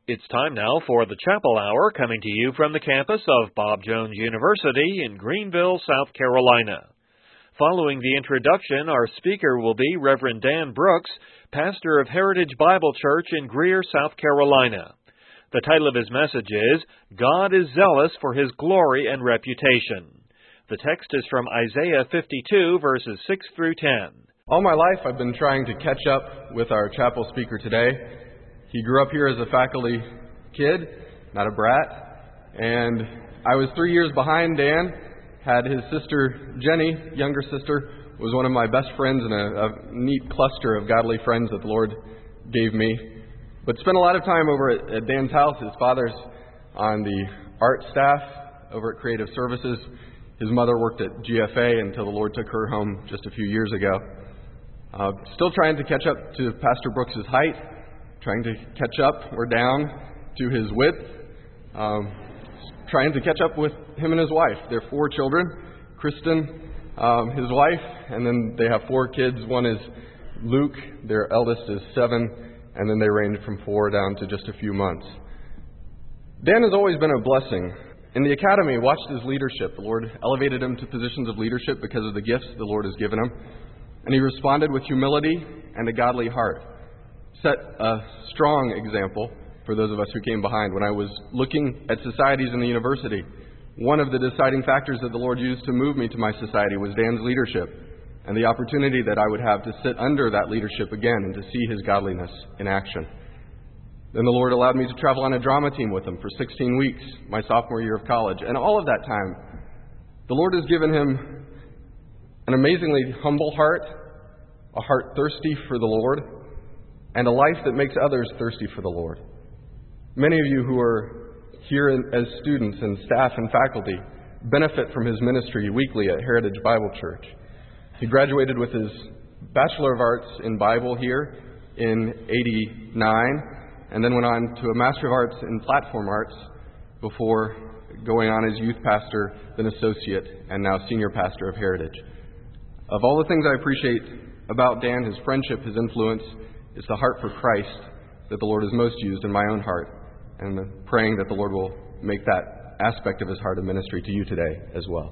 It's time now for the Chapel Hour, coming to you from the campus of Bob Jones University in Greenville, South Carolina. Following the introduction, our speaker will be Reverend Dan Brooks, pastor of Heritage Bible Church in Greer, South Carolina. The title of his message is, God is Zealous for His Glory and Reputation. The text is from Isaiah 52, verses 6 through 10. All my life I've been trying to catch up with our chapel speaker today. He grew up here as a faculty kid, not a brat, and I was 3 years behind Dan. Had his sister Jenny, younger sister, was one of my best friends and a neat cluster of godly friends that the Lord gave me. But spent a lot of time over at Dan's house. His father's on the art staff over at Creative Services. His mother worked at GFA until the Lord took her home just a few years ago. Still trying to catch up to Pastor Brooks' height. Trying to catch up or down to his width. Trying to catch up with him and his wife. They have 4 children. Kristen, his wife, and then they have 4 kids. One is Luke, their eldest is 7, and then they range from 4 down to just a few months. Dan has always been a blessing. In the academy, watched his leadership. The Lord elevated him to positions of leadership because of the gifts the Lord has given him. And he responded with humility and a godly heart. Set a strong example for those of us who came behind. When I was looking at societies in the university, one of the deciding factors that the Lord used to move me to my society was Dan's leadership and the opportunity that I would have to sit under that leadership again and to see his godliness in action. Then the Lord allowed me to travel on a drama team with him for 16 weeks, my sophomore year of college. And all of that time, the Lord has given him an amazingly humble heart, a heart thirsty for the Lord, and a life that makes others thirsty for the Lord. Many of you who are here as students and staff and faculty benefit from his ministry weekly at Heritage Bible Church. He graduated with his Bachelor of Arts in Bible here in '89, and then went on to a Master of Arts in Platform Arts before going on as youth pastor, then associate, and now senior pastor of Heritage. Of all the things I appreciate about Dan, his friendship, his influence, it's the heart for Christ that the Lord has most used in my own heart, and I'm praying that the Lord will make that aspect of his heart a ministry to you today as well.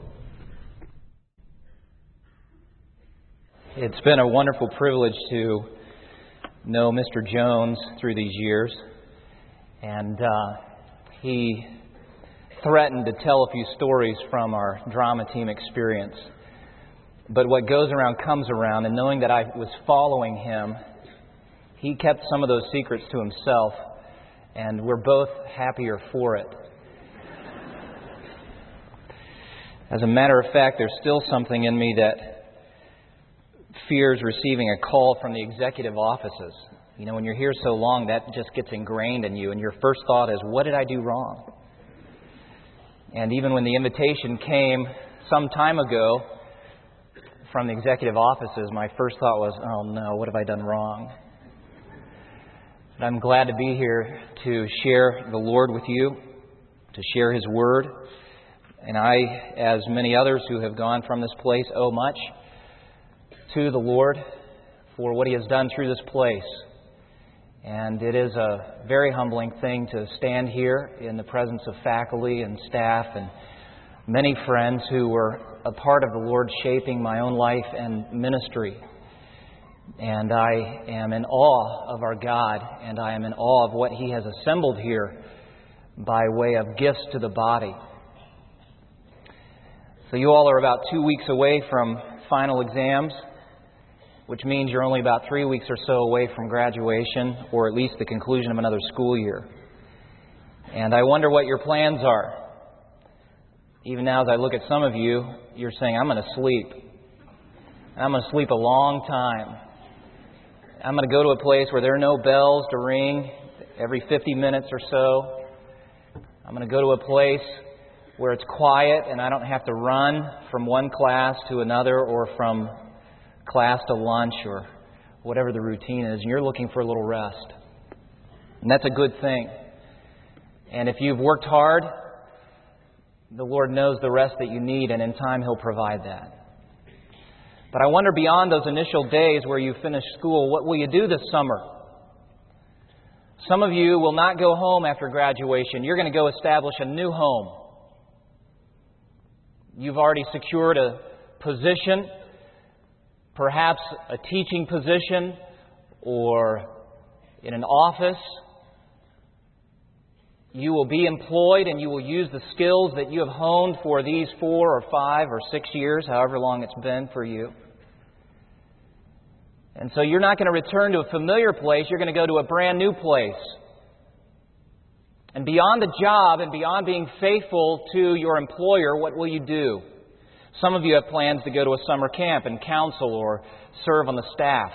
It's been a wonderful privilege to know Mr. Jones through these years, and he threatened to tell a few stories from our drama team experience. But what goes around comes around, and knowing that I was following him, he kept some of those secrets to himself, and we're both happier for it. As a matter of fact, there's still something in me that fears receiving a call from the executive offices. You know, when you're here so long, that just gets ingrained in you, and your first thought is, what did I do wrong? And even when the invitation came some time ago from the executive offices, my first thought was, oh no, what have I done wrong? But I'm glad to be here to share the Lord with you, to share His Word. And I, as many others who have gone from this place, owe much to the Lord for what He has done through this place. And it is a very humbling thing to stand here in the presence of faculty and staff and many friends who were a part of the Lord shaping my own life and ministry. And I am in awe of our God, and I am in awe of what He has assembled here by way of gifts to the body. So you all are about 2 weeks away from final exams, which means you're only about 3 weeks or so away from graduation, or at least the conclusion of another school year. And I wonder what your plans are. Even now, as I look at some of you, you're saying, I'm going to sleep. I'm going to sleep a long time. I'm going to go to a place where there are no bells to ring every 50 minutes or so. I'm going to go to a place where it's quiet and I don't have to run from one class to another or from class to lunch or whatever the routine is. And you're looking for a little rest. And that's a good thing. And if you've worked hard, the Lord knows the rest that you need, and in time He'll provide that. But I wonder, beyond those initial days where you finish school, what will you do this summer? Some of you will not go home after graduation. You're going to go establish a new home. You've already secured a position, perhaps a teaching position or in an office. You will be employed and you will use the skills that you have honed for these 4 or 5 or 6 years, however long it's been for you. And so you're not going to return to a familiar place. You're going to go to a brand new place. And beyond the job and beyond being faithful to your employer, what will you do? Some of you have plans to go to a summer camp and counsel or serve on the staff.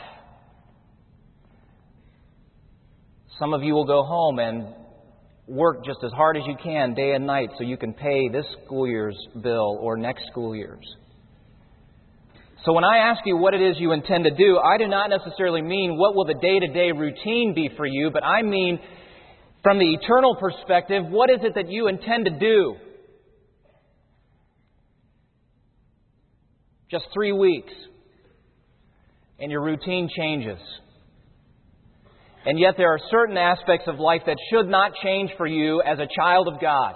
Some of you will go home and work just as hard as you can day and night so you can pay this school year's bill or next school year's. So when I ask you what it is you intend to do, I do not necessarily mean what will the day-to-day routine be for you, but I mean from the eternal perspective, what is it that you intend to do? Just 3 weeks, and your routine changes. And yet there are certain aspects of life that should not change for you as a child of God.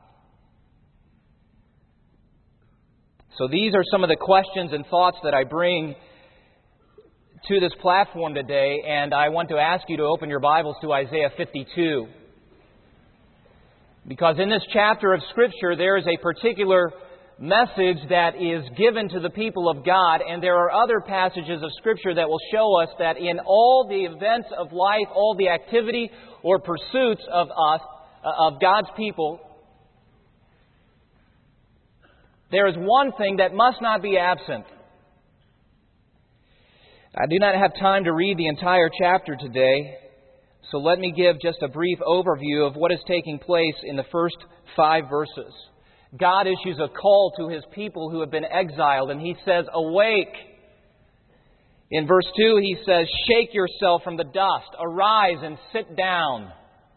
So these are some of the questions and thoughts that I bring to this platform today, and I want to ask you to open your Bibles to Isaiah 52. Because in this chapter of Scripture, there is a particular message that is given to the people of God, and there are other passages of Scripture that will show us that in all the events of life, all the activity or pursuits of us, of God's people, there is one thing that must not be absent. I do not have time to read the entire chapter today, so let me give just a brief overview of what is taking place in the first 5 verses. God issues a call to His people who have been exiled, and He says, "Awake." In verse 2, He says, "Shake yourself from the dust, arise and sit down."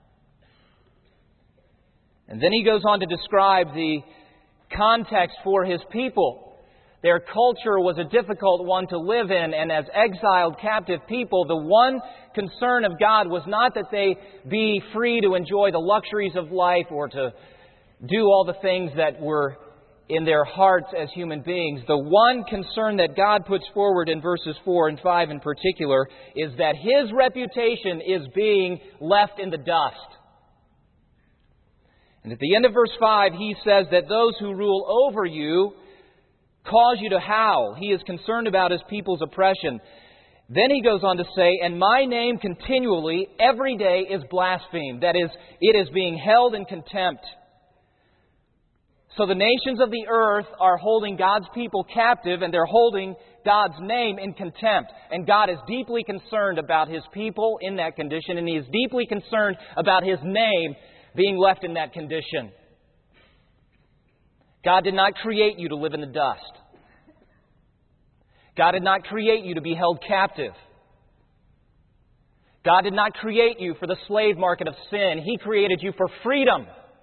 And then He goes on to describe the context for His people. Their culture was a difficult one to live in, and as exiled, captive people, the one concern of God was not that they be free to enjoy the luxuries of life or to do all the things that were in their hearts as human beings. The one concern that God puts forward in verses 4 and 5 in particular is that His reputation is being left in the dust. And at the end of verse 5, He says that those who rule over you cause you to howl. He is concerned about His people's oppression. Then He goes on to say, "And my name continually, every day, is blasphemed." That is, it is being held in contempt. So the nations of the earth are holding God's people captive, and they're holding God's name in contempt. And God is deeply concerned about His people in that condition, and He is deeply concerned about His name being left in that condition. God did not create you to live in the dust. God did not create you to be held captive. God did not create you for the slave market of sin. He created you for freedom.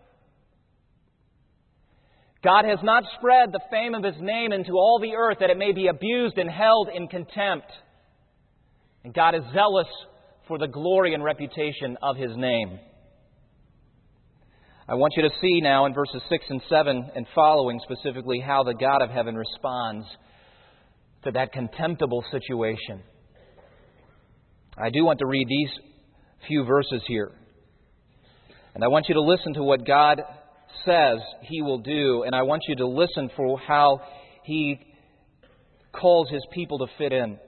God has not spread the fame of His name into all the earth that it may be abused and held in contempt. And God is zealous for the glory and reputation of His name. I want you to see now in verses 6 and 7 and following specifically how the God of heaven responds to that contemptible situation. I do want to read these few verses here. And I want you to listen to what God says He will do, and I want you to listen for how He calls His people to fit in.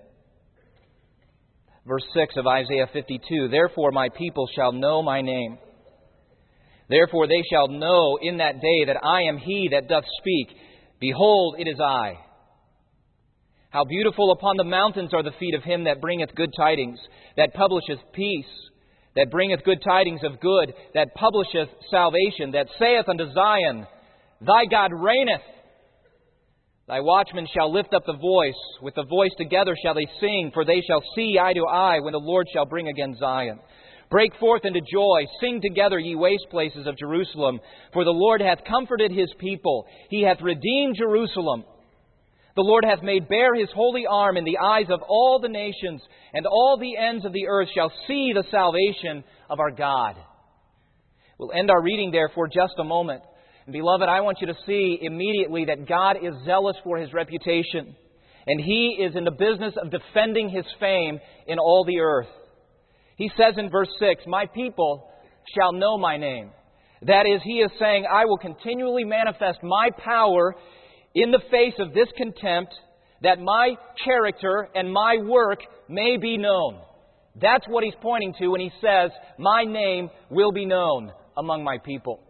Verse 6 of Isaiah 52, "Therefore my people shall know my name. Therefore they shall know in that day that I am He that doth speak. Behold, it is I. How beautiful upon the mountains are the feet of him that bringeth good tidings, that publisheth peace, that bringeth good tidings of good, that publisheth salvation, that saith unto Zion, Thy God reigneth. Thy watchmen shall lift up the voice. With the voice together shall they sing, for they shall see eye to eye when the Lord shall bring again Zion. Break forth into joy. Sing together, ye waste places of Jerusalem. For the Lord hath comforted His people. He hath redeemed Jerusalem. The Lord hath made bare His holy arm in the eyes of all the nations, and all the ends of the earth shall see the salvation of our God. We'll end our reading there for just a moment. And beloved, I want you to see immediately that God is zealous for His reputation. And He is in the business of defending His fame in all the earth. He says in verse 6, "My people shall know my name." That is, He is saying, I will continually manifest my power in the face of this contempt, that my character and my work may be known. That's what He's pointing to when He says, my name will be known among my people.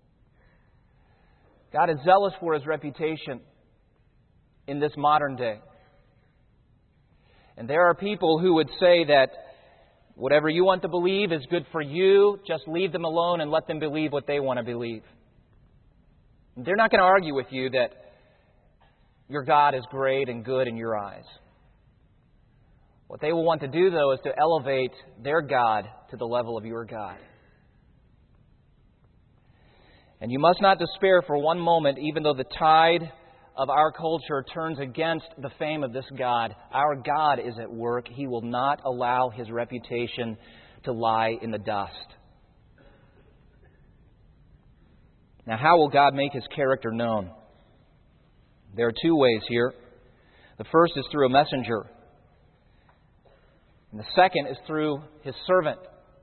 God is zealous for His reputation in this modern day. And there are people who would say that whatever you want to believe is good for you, just leave them alone and let them believe what they want to believe. They're not going to argue with you that your God is great and good in your eyes. What they will want to do, though, is to elevate their God to the level of your God. And you must not despair for one moment, even though the tide of our culture turns against the fame of this God. Our God is at work. He will not allow His reputation to lie in the dust. Now, how will God make His character known? There are two ways here. The first is through a messenger. And the second is through His servant.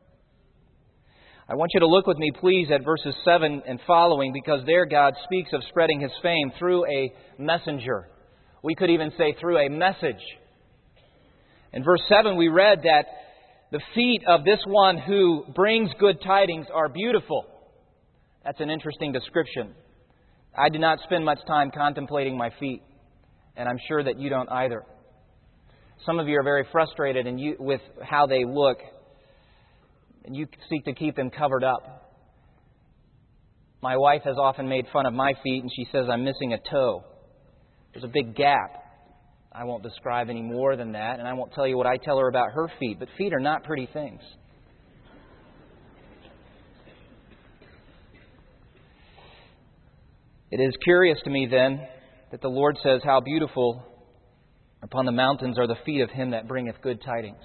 I want you to look with me, please, at verses 7 and following, because there God speaks of spreading His fame through a messenger. We could even say through a message. In verse 7 we read that the feet of this one who brings good tidings are beautiful. That's an interesting description. I do not spend much time contemplating my feet, and I'm sure that you don't either. Some of you are very frustrated with how they look, and you seek to keep them covered up. My wife has often made fun of my feet, and she says I'm missing a toe. There's a big gap. I won't describe any more than that, and I won't tell you what I tell her about her feet, but feet are not pretty things. It is curious to me, then, that the Lord says, how beautiful upon the mountains are the feet of him that bringeth good tidings.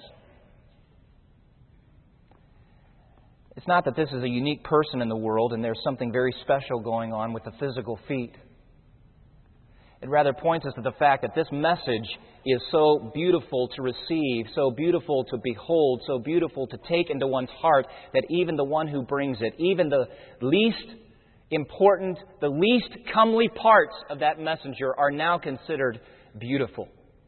It's not that this is a unique person in the world and there's something very special going on with the physical feet. It rather points us to the fact that this message is so beautiful to receive, so beautiful to behold, so beautiful to take into one's heart, that even the one who brings it, even the least important, the least comely parts of that messenger are now considered beautiful.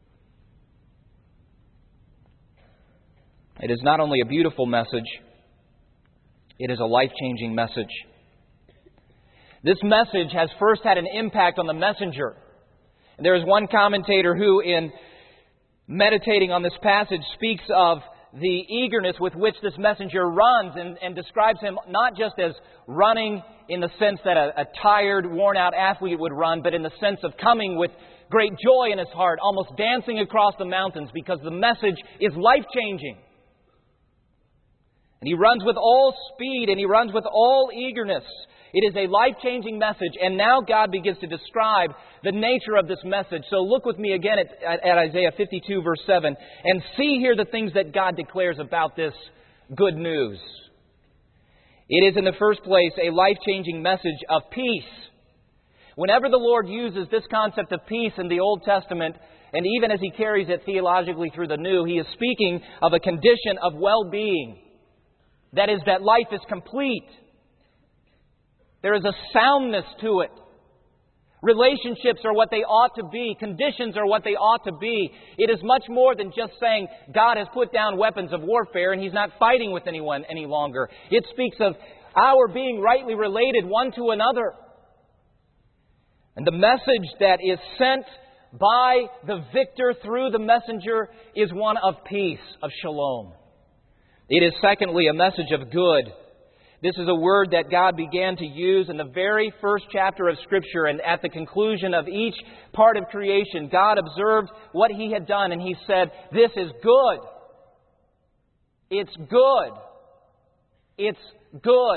It is not only a beautiful message, it is a life-changing message. This message has first had an impact on the messenger. And there is one commentator who, in meditating on this passage, speaks of the eagerness with which this messenger runs and describes him not just as running in the sense that a tired, worn-out athlete would run, but in the sense of coming with great joy in his heart, almost dancing across the mountains because the message is life-changing. And he runs with all speed and he runs with all eagerness. It is a life-changing message. And now God begins to describe the nature of this message. So look with me again at Isaiah 52, verse 7, and see here the things that God declares about this good news. It is, in the first place, a life-changing message of peace. Whenever the Lord uses this concept of peace in the Old Testament, and even as He carries it theologically through the New, He is speaking of a condition of well-being. That is, that life is complete. There is a soundness to it. Relationships are what they ought to be. Conditions are what they ought to be. It is much more than just saying God has put down weapons of warfare and He's not fighting with anyone any longer. It speaks of our being rightly related one to another. And the message that is sent by the victor through the messenger is one of peace, of shalom. It is, secondly, a message of good. This is a word that God began to use in the very first chapter of Scripture, and at the conclusion of each part of creation, God observed what He had done, and He said, "This is good. It's good. It's good."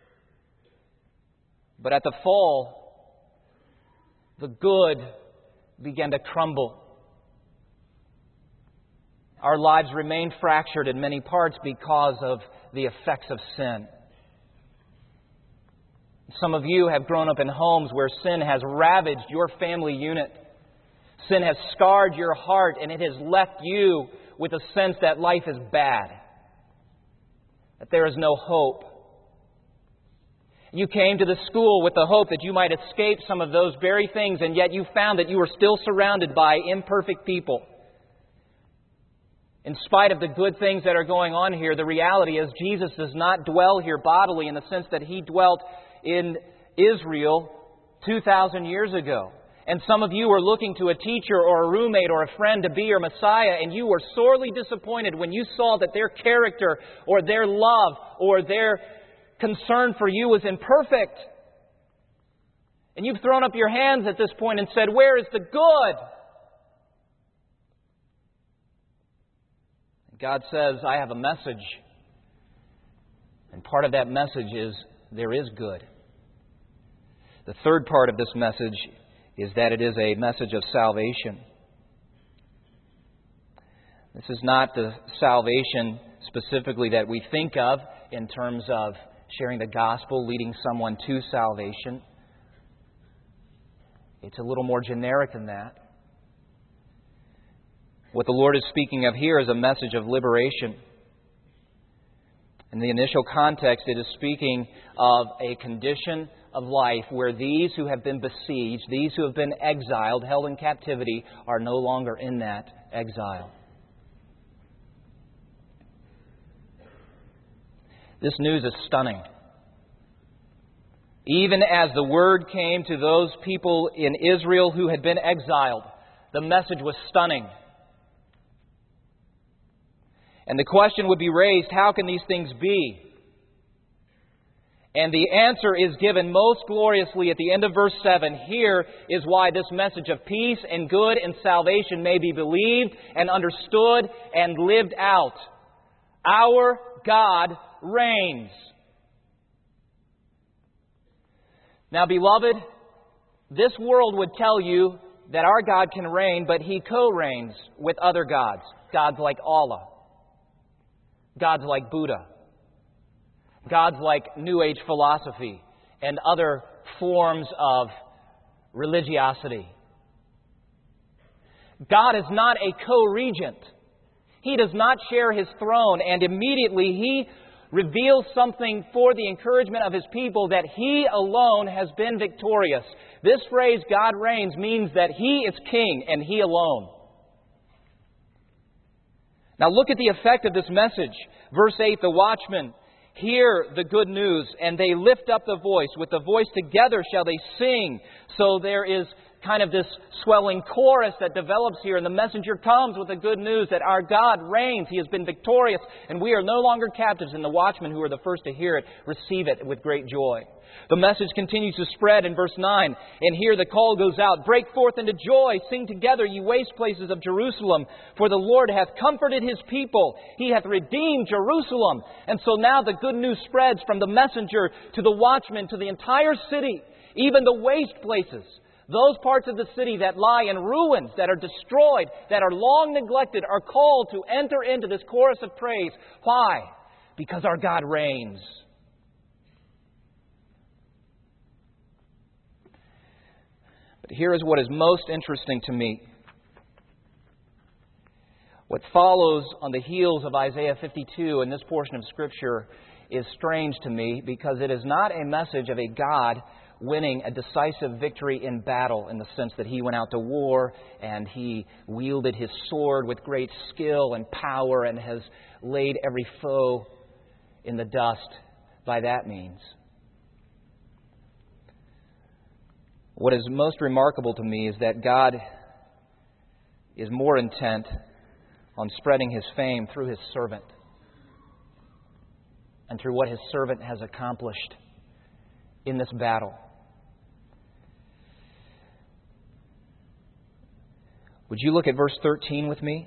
But at the fall, the good began to crumble. Our lives remain fractured in many parts because of the effects of sin. Some of you have grown up in homes where sin has ravaged your family unit. Sin has scarred your heart, and it has left you with a sense that life is bad, that there is no hope. You came to the school with the hope that you might escape some of those very things, and yet you found that you were still surrounded by imperfect people. In spite of the good things that are going on here, the reality is Jesus does not dwell here bodily in the sense that He dwelt in Israel 2,000 years ago. And some of you are looking to a teacher or a roommate or a friend to be your Messiah, and you were sorely disappointed when you saw that their character or their love or their concern for you was imperfect. And you've thrown up your hands at this point and said, "Where is the good?" God says, "I have a message." And part of that message is there is good. The third part of this message is that it is a message of salvation. This is not the salvation specifically that we think of in terms of sharing the gospel, leading someone to salvation. It's a little more generic than that. What the Lord is speaking of here is a message of liberation. In the initial context, it is speaking of a condition of life where these who have been besieged, these who have been exiled, held in captivity, are no longer in that exile. This news is stunning. Even as the word came to those people in Israel who had been exiled, the message was stunning. And the question would be raised, how can these things be? And the answer is given most gloriously at the end of verse 7. Here is why this message of peace and good and salvation may be believed and understood and lived out. Our God reigns. Now, beloved, this world would tell you that our God can reign, but He co-reigns with other gods. Gods like Allah. Gods like Buddha. Gods like New Age philosophy and other forms of religiosity. God is not a co-regent. He does not share His throne, and immediately He reveals something for the encouragement of His people, that He alone has been victorious. This phrase, God reigns, means that He is king and He alone. Now look at the effect of this message. Verse 8, the watchmen hear the good news, and they lift up the voice. With the voice together shall they sing. So there is kind of this swelling chorus that develops here, and the messenger comes with the good news that our God reigns. He has been victorious, and we are no longer captives. And the watchmen, who are the first to hear it, receive it with great joy. The message continues to spread in verse 9. And here the call goes out, "Break forth into joy, sing together, ye waste places of Jerusalem. For the Lord hath comforted His people. He hath redeemed Jerusalem." And so now the good news spreads from the messenger to the watchman to the entire city, even the waste places. Those parts of the city that lie in ruins, that are destroyed, that are long neglected, are called to enter into this chorus of praise. Why? Because our God reigns. But here is what is most interesting to me. What follows on the heels of Isaiah 52 in this portion of Scripture is strange to me, because it is not a message of a God winning a decisive victory in battle, in the sense that He went out to war and He wielded His sword with great skill and power and has laid every foe in the dust by that means. What is most remarkable to me is that God is more intent on spreading His fame through His servant and through what His servant has accomplished in this battle. Would you look at verse 13 with me?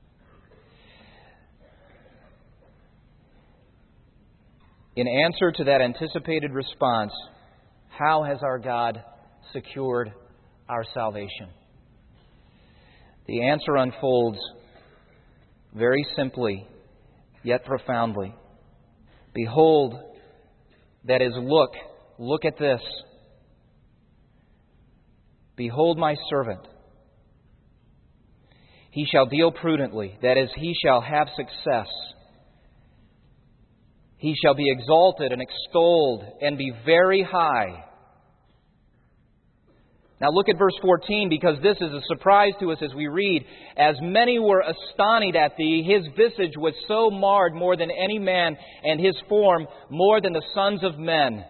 In answer to that anticipated response, how has our God secured our salvation? The answer unfolds very simply, yet profoundly. Behold, that is, look at this. Behold my servant. He shall deal prudently, that is, he shall have success. He shall be exalted and extolled and be very high. Now look at verse 14, because this is a surprise to us as we read. As many were astonished at thee, his visage was so marred more than any man, and his form more than the sons of men.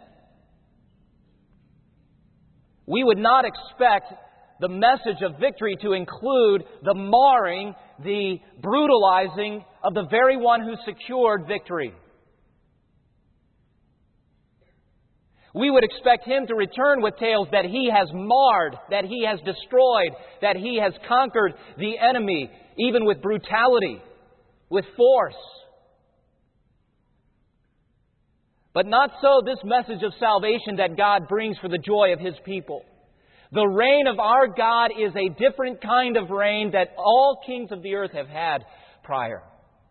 We would not expect the message of victory to include the marring, the brutalizing of the very one who secured victory. We would expect him to return with tales that he has marred, that he has destroyed, that he has conquered the enemy, even with brutality, with force. But not so this message of salvation that God brings for the joy of His people. The reign of our God is a different kind of reign that all kings of the earth have had prior.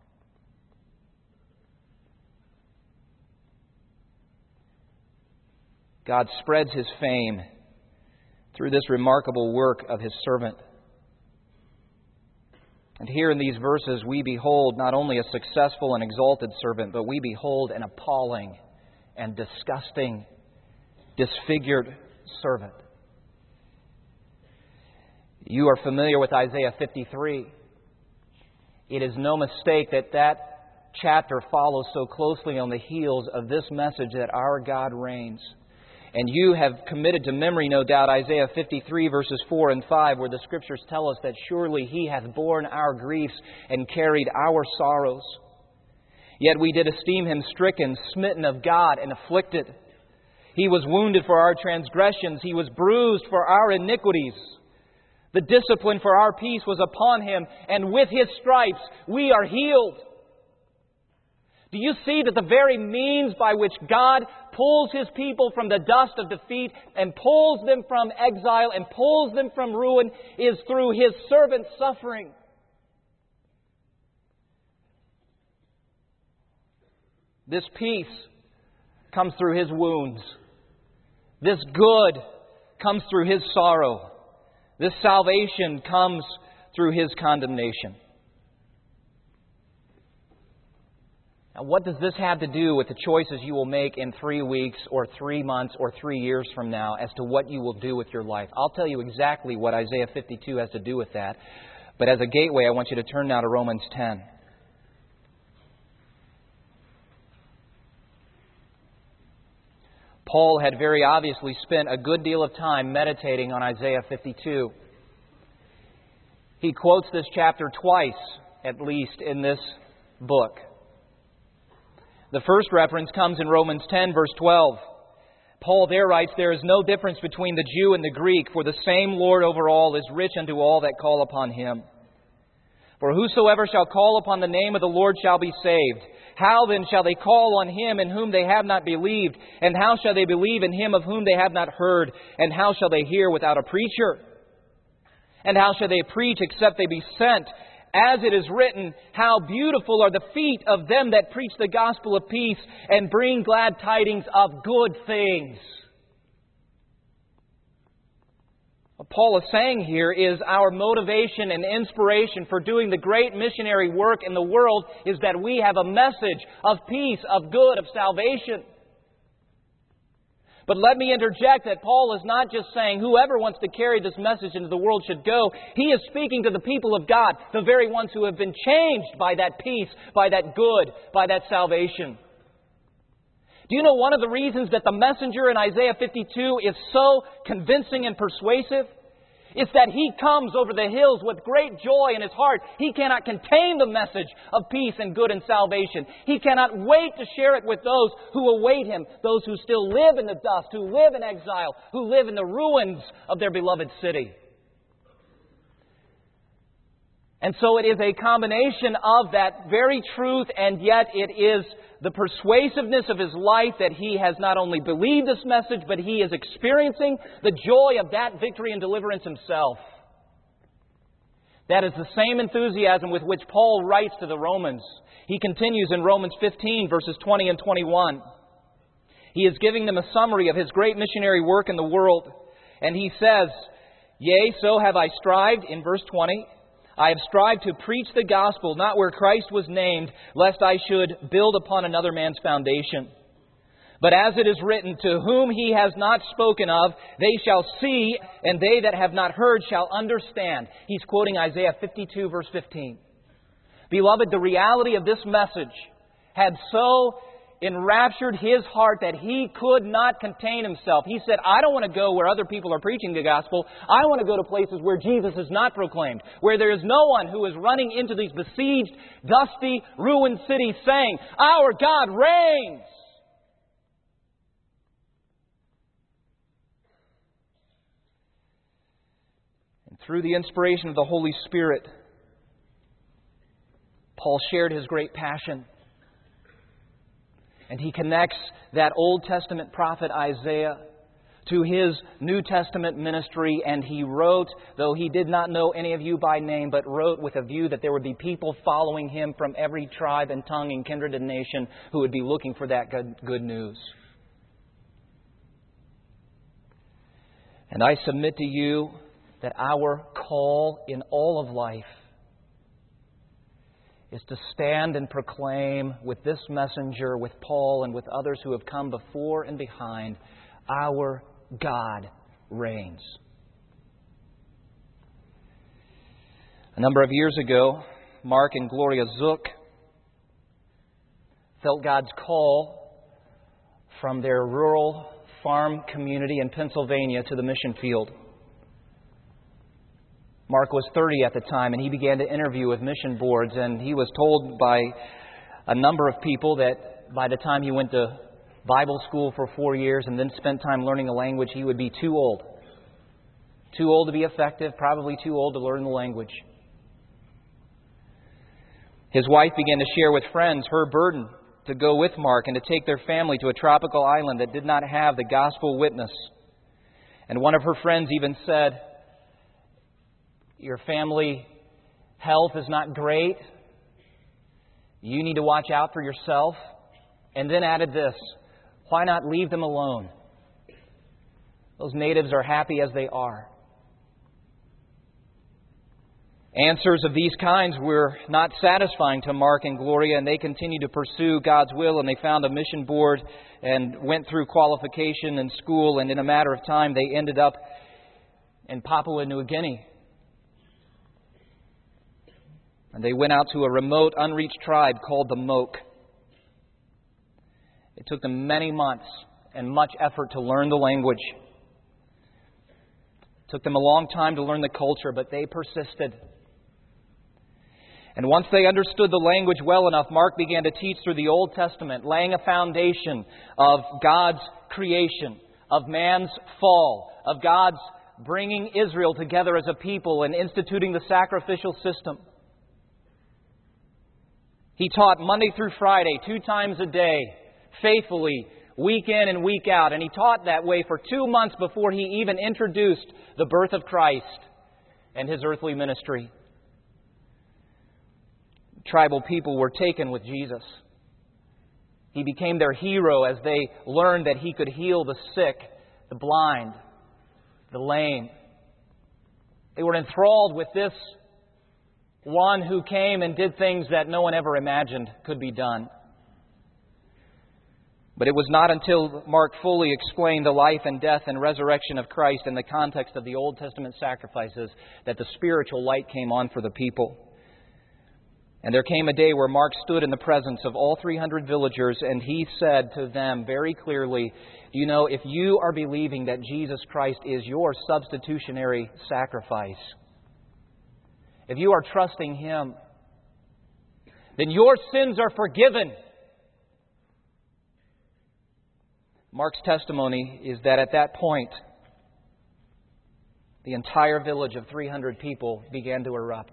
God spreads His fame through this remarkable work of His servant. And here in these verses we behold not only a successful and exalted servant, but we behold an appalling and disgusting, disfigured servant. You are familiar with Isaiah 53. It is no mistake that that chapter follows so closely on the heels of this message that our God reigns. And you have committed to memory, no doubt, Isaiah 53 verses 4 and 5, where the Scriptures tell us that surely He hath borne our griefs and carried our sorrows. Yet we did esteem Him stricken, smitten of God, and afflicted. He was wounded for our transgressions. He was bruised for our iniquities. The discipline for our peace was upon Him, and with His stripes we are healed. Do you see that the very means by which God pulls His people from the dust of defeat and pulls them from exile and pulls them from ruin is through His servant's suffering? This peace comes through His wounds. This good comes through His sorrow. This salvation comes through His condemnation. Now, what does this have to do with the choices you will make in 3 weeks or 3 months or 3 years from now as to what you will do with your life? I'll tell you exactly what Isaiah 52 has to do with that. But as a gateway, I want you to turn now to Romans 10. Paul had very obviously spent a good deal of time meditating on Isaiah 52. He quotes this chapter twice, at least, in this book. The first reference comes in Romans 10, verse 12. Paul there writes, "There is no difference between the Jew and the Greek, for the same Lord over all is rich unto all that call upon Him. For whosoever shall call upon the name of the Lord shall be saved. How then shall they call on Him in whom they have not believed? And how shall they believe in Him of whom they have not heard? And how shall they hear without a preacher? And how shall they preach except they be sent? As it is written, how beautiful are the feet of them that preach the gospel of peace and bring glad tidings of good things." What Paul is saying here is our motivation and inspiration for doing the great missionary work in the world is that we have a message of peace, of good, of salvation. But let me interject that Paul is not just saying whoever wants to carry this message into the world should go. He is speaking to the people of God, the very ones who have been changed by that peace, by that good, by that salvation. Do you know one of the reasons that the messenger in Isaiah 52 is so convincing and persuasive? It's that he comes over the hills with great joy in his heart. He cannot contain the message of peace and good and salvation. He cannot wait to share it with those who await him, those who still live in the dust, who live in exile, who live in the ruins of their beloved city. And so it is a combination of that very truth, and yet it is the persuasiveness of his life that he has not only believed this message, but he is experiencing the joy of that victory and deliverance himself. That is the same enthusiasm with which Paul writes to the Romans. He continues in Romans 15, verses 20 and 21. He is giving them a summary of his great missionary work in the world. And he says, "Yea, so have I strived," in verse 20, "I have strived to preach the gospel, not where Christ was named, lest I should build upon another man's foundation. But as it is written, to whom he has not spoken of, they shall see, and they that have not heard shall understand." He's quoting Isaiah 52, verse 15. Beloved, the reality of this message had so enraptured his heart that he could not contain himself. He said, "I don't want to go where other people are preaching the gospel. I want to go to places where Jesus is not proclaimed, where there is no one who is running into these besieged, dusty, ruined cities saying, 'Our God reigns.'" And through the inspiration of the Holy Spirit, Paul shared his great passion. And he connects that Old Testament prophet Isaiah to his New Testament ministry. And he wrote, though he did not know any of you by name, but wrote with a view that there would be people following him from every tribe and tongue and kindred and nation who would be looking for that good news. And I submit to you that our call in all of life is to stand and proclaim with this messenger, with Paul and with others who have come before and behind, our God reigns. A number of years ago, Mark and Gloria Zook felt God's call from their rural farm community in Pennsylvania to the mission field. Mark was 30 at the time, and he began to interview with mission boards, and he was told by a number of people that by the time he went to Bible school for 4 years and then spent time learning a language, he would be too old. Too old to be effective, probably too old to learn the language. His wife began to share with friends her burden to go with Mark and to take their family to a tropical island that did not have the gospel witness. And one of her friends even said, "Your family health is not great. You need to watch out for yourself." And then added this, "Why not leave them alone? Those natives are happy as they are." Answers of these kinds were not satisfying to Mark and Gloria, and they continued to pursue God's will, and they found a mission board and went through qualification and school, and in a matter of time they ended up in Papua New Guinea. And they went out to a remote, unreached tribe called the Moke. It took them many months and much effort to learn the language. It took them a long time to learn the culture, but they persisted. And once they understood the language well enough, Mark began to teach through the Old Testament, laying a foundation of God's creation, of man's fall, of God's bringing Israel together as a people and instituting the sacrificial system. He taught Monday through Friday, 2 times a day, faithfully, week in and week out. And he taught that way for 2 months before he even introduced the birth of Christ and his earthly ministry. Tribal people were taken with Jesus. He became their hero as they learned that he could heal the sick, the blind, the lame. They were enthralled with this one who came and did things that no one ever imagined could be done. But it was not until Mark fully explained the life and death and resurrection of Christ in the context of the Old Testament sacrifices that the spiritual light came on for the people. And there came a day where Mark stood in the presence of all 300 villagers, and he said to them very clearly, "Do you know, if you are believing that Jesus Christ is your substitutionary sacrifice, if you are trusting Him, then your sins are forgiven." Mark's testimony is that at that point, the entire village of 300 people began to erupt.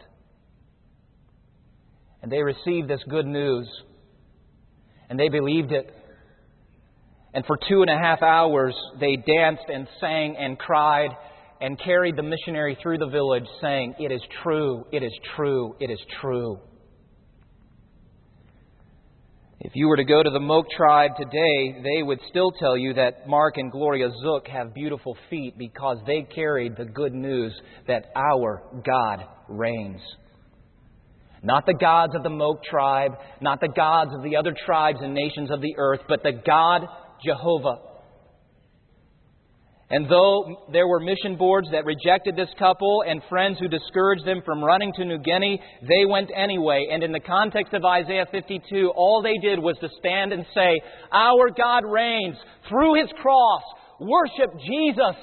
And they received this good news, and they believed it. And for 2.5 hours, they danced and sang and cried and carried the missionary through the village saying, "It is true, it is true, it is true." If you were to go to the Moke tribe today, they would still tell you that Mark and Gloria Zook have beautiful feet because they carried the good news that our God reigns. Not the gods of the Moke tribe, not the gods of the other tribes and nations of the earth, but the God Jehovah. And though there were mission boards that rejected this couple and friends who discouraged them from running to New Guinea, they went anyway. And in the context of Isaiah 52, all they did was to stand and say, "Our God reigns through His cross. Worship Jesus."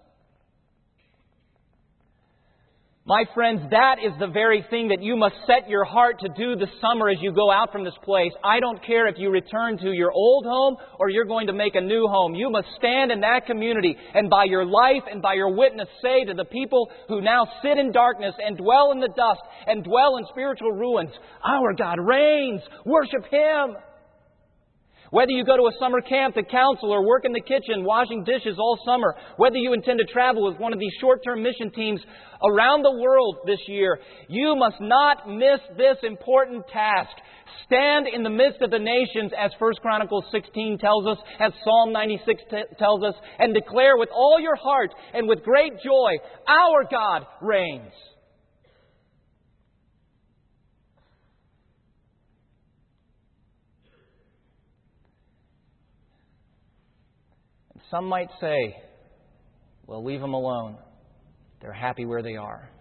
My friends, that is the very thing that you must set your heart to do this summer as you go out from this place. I don't care if you return to your old home or you're going to make a new home. You must stand in that community and by your life and by your witness say to the people who now sit in darkness and dwell in the dust and dwell in spiritual ruins, "Our God reigns. Worship Him." Whether you go to a summer camp to counsel or work in the kitchen washing dishes all summer, whether you intend to travel with one of these short-term mission teams around the world this year, you must not miss this important task. Stand in the midst of the nations, as 1 Chronicles 16 tells us, as Psalm 96 tells us, and declare with all your heart and with great joy, "Our God reigns." Some might say, "Well, leave them alone. They're happy where they are."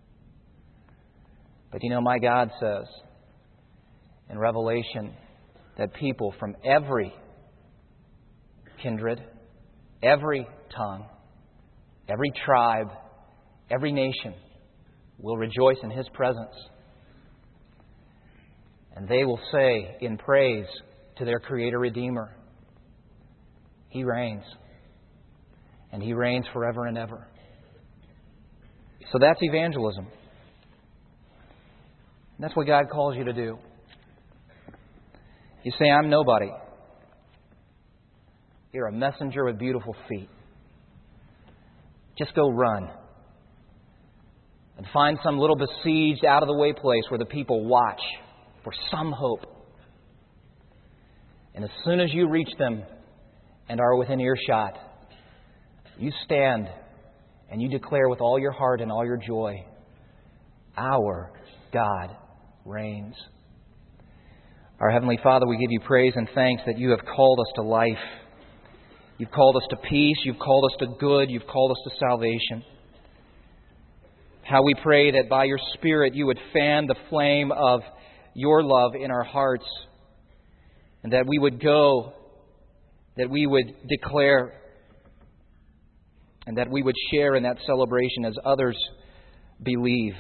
But you know, my God says in Revelation that people from every kindred, every tongue, every tribe, every nation will rejoice in His presence. And they will say in praise to their Creator Redeemer, "He reigns. And He reigns forever and ever." So that's evangelism. That's what God calls you to do. You say, "I'm nobody." You're a messenger with beautiful feet. Just go run. And find some little besieged, out-of-the-way place where the people watch for some hope. And as soon as you reach them and are within earshot, you stand and you declare with all your heart and all your joy, "Our God reigns." Our Heavenly Father, we give You praise and thanks that You have called us to life. You've called us to peace. You've called us to good. You've called us to salvation. How we pray that by Your Spirit You would fan the flame of Your love in our hearts, and that we would go, that we would declare, and that we would share in that celebration as others believe.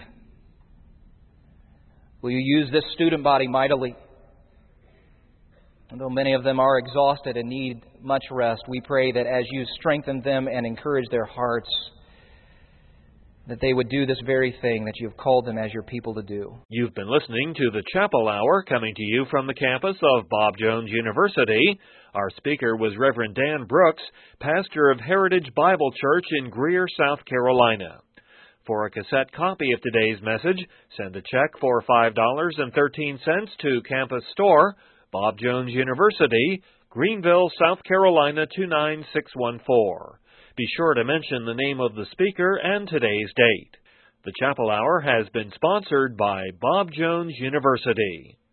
Will You use this student body mightily? And though many of them are exhausted and need much rest, we pray that as You strengthen them and encourage their hearts, that they would do this very thing that You have called them as Your people to do. You've been listening to the Chapel Hour coming to you from the campus of Bob Jones University. Our speaker was Reverend Dan Brooks, pastor of Heritage Bible Church in Greer, South Carolina. For a cassette copy of today's message, send a check for $5.13 to Campus Store, Bob Jones University, Greenville, South Carolina 29614. Be sure to mention the name of the speaker and today's date. The Chapel Hour has been sponsored by Bob Jones University.